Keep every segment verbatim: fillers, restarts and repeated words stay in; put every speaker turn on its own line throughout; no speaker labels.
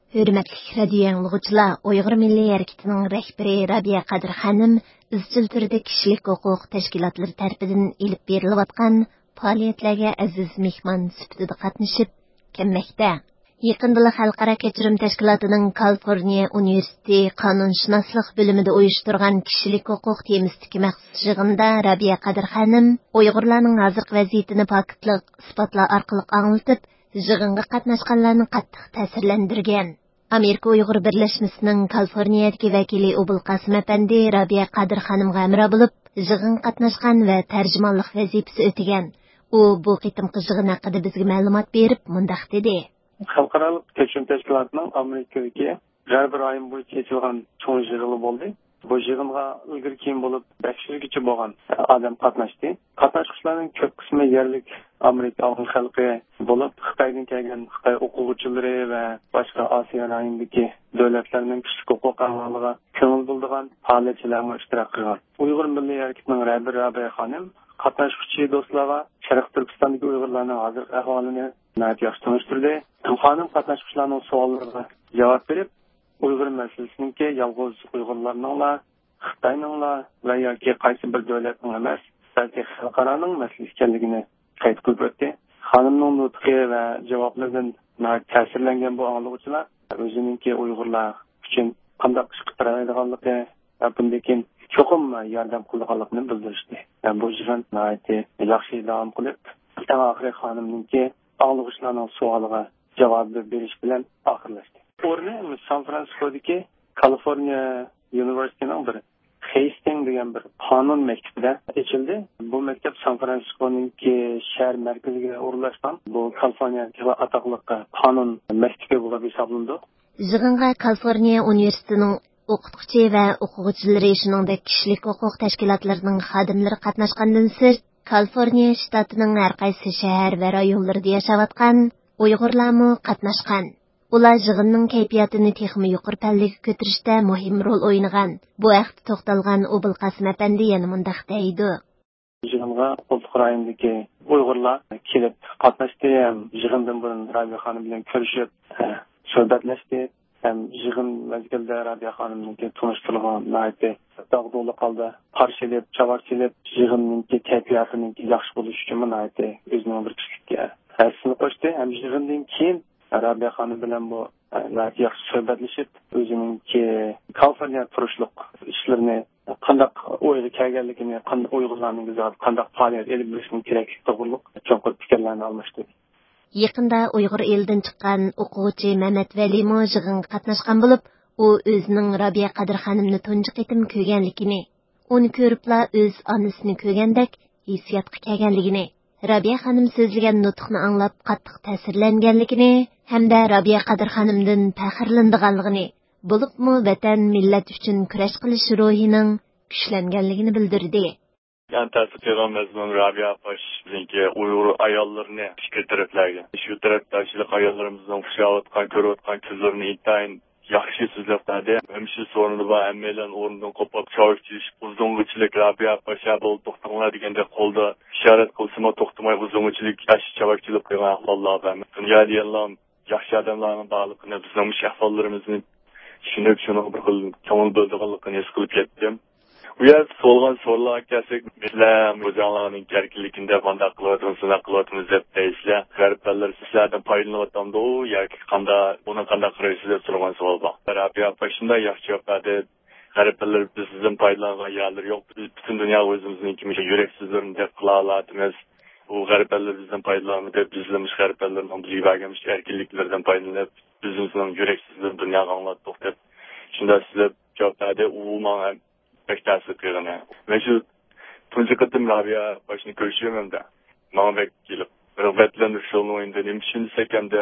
Hürmetli radio yanılgıçılar, Uyghur Milli Hareketining rahbari Rabia Qadir Xanim izchil turda kishilik huquq tashkilotlari tarafidan ilib berilayotgan faoliyatlarga aziz mehmon sifatida qatnashib kelmoqda. Yaqinda Xalqaro kechirim tashkilotining Kaliforniya universiteti qonunshunoslik bo'limida uyushtirgan kishilik huquq temasidagi maxsus yig'inda Rabia Qadir Xanim Uyg'urlarning hozirgi vaziyatini pokitlik isbotlar orqali anglatib, yig'inga qatnashganlarni qattiq ta'sirlantirgan. Amerika Uyg'ur birlashmasining Kaliforniyadagi vakili Obul Qasim apandi Rabia Qadir Xanimga amra bo'lib, yig'in qatnashgan va tarjimonlik vazifasi o'tagan. U bu qitimqi yig'in haqida bizga ma'lumot berib, mundaq dedi.
Xalqaro kechirim tashkilotining Amerikadagi G'arb rayoni bo'yicha ochilgan cho'ng yig'ini bo'ldi. Bu yig'inga ilgari keyin bo'lib besh yuzgacha bo'lgan odam qatnashdi. Qatnashchilarning ko'p qismi yerlik Amerika xalqi bo'lib, Xitoydan kelgan Xitoy o'quvchilari va boshqa Osiyo rayonidagi davlatlarning kishilik huquq ahvoliga ko'ngil bildigan faoliyatchilarga ishtirok qilgan. Uyg'ur Milliy Harakatining rahbari Rabia Xanim qatnashuvchi do'stlarga Sharq Turkistondagi Uyg'urlarning hozirgi ahvolini nəhayət yaxşı tanıştırdı. Xanım qatnaşmışlarning savollariga javob berib, Uyg'ur masalasininki yolg'iz Uyg'urlarningla, Xitoyningla va yoki qaysi bir davlatning emas, balki xalqaroning masalasi ekanligini qayd qilib o'tdi. Xonimning nutqi va javoblaridan ta'sirlangan bu anglovchilar o'zininki Uyg'urlar uchun qanday ish qilib beradiganligi va bundan cho'qim yordam qilganligini bildirishdi. Bu jihon nəhayət yaxshi davom qilib, oxiri xonimninki anglovchilarning savoliga javob berish bilan oxirlashdi. O'rni San Franciskodagi Kaliforniya universitetining bir Hastings degan bir qonun maktabida ochildi. Bu maktab San Fransiskoning shahar markaziga o'rnashgan. Bu Kaliforniyadagi atoqli qonun maktabi bo'lib hisoblanadi.
Yig'inga Kaliforniya universitetining o'qituvchi va o'quvchilari, shuningdek kishilik huquq tashkilotlarining xodimlari qatnashgandan sirt, Kaliforniya shtatining har qaysi shahar va rayonlarida yashayotgan Uyg'urlarmi qatnashgan. Ular yig'inning kayfiyatini texmi yuqori pallaga ko'tarishda muhim rol o'ynagan. Bu haqda to'xtalgan Obul Qasim apandi yana mundaq deydi.
Yig'inga Qo'ltiq rayonidagi Uyg'urlar kelib qatnashdi. Yig'indan burun Rabia Xanim bilan ko'rishib, suhbatlashdi. Hem yig'in mezgilda Rabia Xonimninki tanishtirilgan nəhayət dağdulu qaldı. Qarşılab, çavarçılab yig'inninki kayfiyatiniki yaxshi bo'lishi uchun nəhayət o'zining bir kishilikka ta'sirini qo'shdi. Hem yig'indan keyin Rabia Xonim bilan bu nəhayət yaxshi suhbatlashib, o'zininki Kaliforniya turishliq ishlarini qanday o'yga kelganligini, qanday Uyg'urlarning qanday faoliyat olib borishning kerakli to'g'riliq cho'nqur fikrlarni almashdi.
Yaqında Uyg'ur elidan chiqqan o'quvchi Mamat Valimo yig'inga qatnashgan bo'lib, u o'zining Rabia Qadir Xanimni tunji qitim ko'rganligini, uni ko'ribla o'z onasini ko'rgandek hissiyotga kelganligini, Rabia Xanim so'zlagan nutqni anglab qattiq ta'sirlanganligini hamda Rabia Qadir Xanimdan faxrlanganligini, bo'libmi vatan millat uchun kurash qilish ruhining kuchlanganligini bildirdi.
Yani tasdik eden mezun Rabia Paş bizimki Uygur ayollarını fikir taraflarga. Şu taraftaşılık ayollarımızın fışavatkan, körüvatkan kızlarını intayın yaxşı sözlüklerdi. Hem şu sorunu var, emmeylen orundan kopap çağırçış, uzunluçilik Rabia Paş'a bol toxtanlar degende kolda işaret kılsın o toxtamay uzunluçilik, yaşı çavakçılık kıygan ahvallar ben. Dünya diyelim, yaxşı adamların bağlılıkını, bizim şehvallarımızın düşünüp şunu bir kıl çoğun böldüğünlükünü es kılıp yettim. Bu yer solgan sorularga kelsak, bizlar o'zinglarning erkinligida qanday qilyapmiz, qanday qilyapmiz deb deysizlar. G'arblar sizlardan foydalanyapti yoki qanday buni qanday qilasiz deb so'ragan savol bor. Rabia boshida yaxshi javob berdi. G'arblar bizdan foydalangan yerlar yo'q. Butun dunyo o'zimizning kimcha yuraksizlarni deb qila olamiz. U g'arblar bizdan foydalanadi, bizlarimiz g'arblarning bilgan erkinliklardan foydalanib, bizning yuraksizlarni dunyoga anglatdik deb. Shunda sizlar javob berdi. U menga pek tasir qilgan. Men shu tunji qitim Rabia boshini ko'rishimda menga bek kelib, rag'batlanish yo'lida nima tushunsak hamda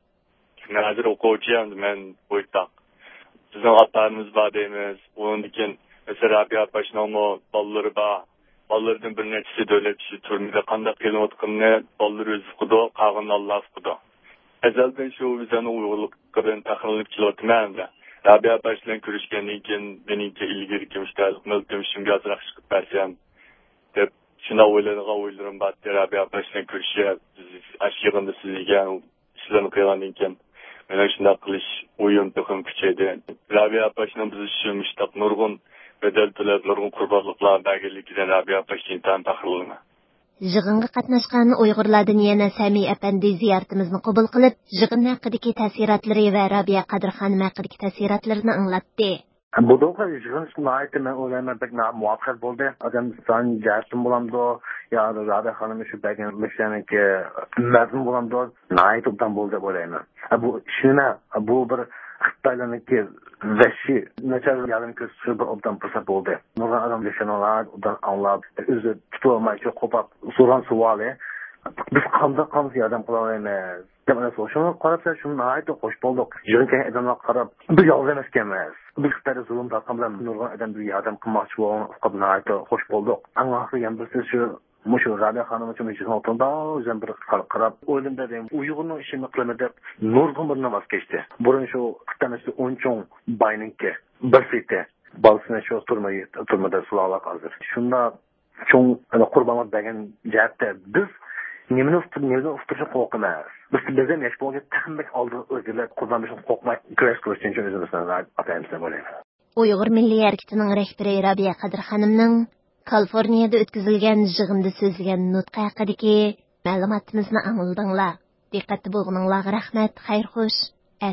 hozir o'quvchiyam men bo'ytaq. Bizning otlarimiz bor deymiz. Undan keyin mesela Rabia boshning bolalari bor. Bolalaridan bir nechasi davlat ishi turmida qanday qilinayotganini bolalar o'zi xudo, qolgan Alloh xudo. Azaldan shu bizning Uyg'urlikdan faxrlanib kelayotganman. Rabia başlayan görüşkenliğin keyin benimki ilgili kimishlik mülkümüşümge azraq çıkıp bersem deb şuna oylarına oylarım battı. Rabia başlayan görüşe aşığında sizlegen işlerini kıyılan keyin Mana shunday qilish o'yin to'qim kuchaydi. Rabia opashning biz uchun mushtaq nurg'un bedel to'lab nurg'un qurbonliklar berganligidan Rabia opashning tan faxrlanaman.
Yig'inga qatnashgan Uyg'urlardan yana Sami apandi ziyoratimizni qabul qilib, yig'in haqidagi ta'sirotlari va Rabia Qadirxonim haqidagi ta'sirotlarini anglatdi.
Bu da yig'in shunday men o'ylayman pek muvaffaq bo'ldi. Odam son jastim bo'lamdi. Ya Rabia xonim shu bergan mishaniki mazmun bo'lamdi. Nayt obdan bo'ldi o'ylayman. Bu shuna bu bir Xitoylarniki vashi nachar yarim ko'z bir obdan fursat bo'ldi. Nurg'un odam yaşanalar, udan anlab, o'zi tutolmay qo'pab so'ran savoli. Biz qanday qanday yordam qila olamiz? Demak, shuni qarabsa, shuni aytib xo'sh bo'ldik. Yonka odamlar qarab, biz yolg'iz emas emas. Biz Xitoyda zulm tarqam bilan nurg'un odamga yordam qilmoqchi bo'lgan, qilib aytib xo'sh bo'ldik. Eng oxirgi ham biz shu Mushu Rabia xonim uchun meclis o'tirdi, o'zim bir qarab o'ylamda dedim, Uyg'urning ishini qilaman deb nurg'un bir namoz kechdi. Burun shu Xitoyda o'nchon bayninki bir seti balsini shu turmay turmada suloq hozir. Shunda cho'ng qurbonlar degan jihatda biz nimani nimani uftirishni qo'rqamiz. Biz bizdan yash bo'lgan taxminlik oldi o'zlar qurbonlashni qo'rqmay kurash qilish uchun o'zimizdan ataymiz deb o'ylayman.
Uyg'ur milliy harakatining rahbari Rabia Qadirxonimning Kaliforniyada o'tkazilgan yig'inda so'zlagan nutqi haqidagi ma'lumotimizni angladinglar. Diqqatli bo'lganinglarga rahmat, xayr xo'sh.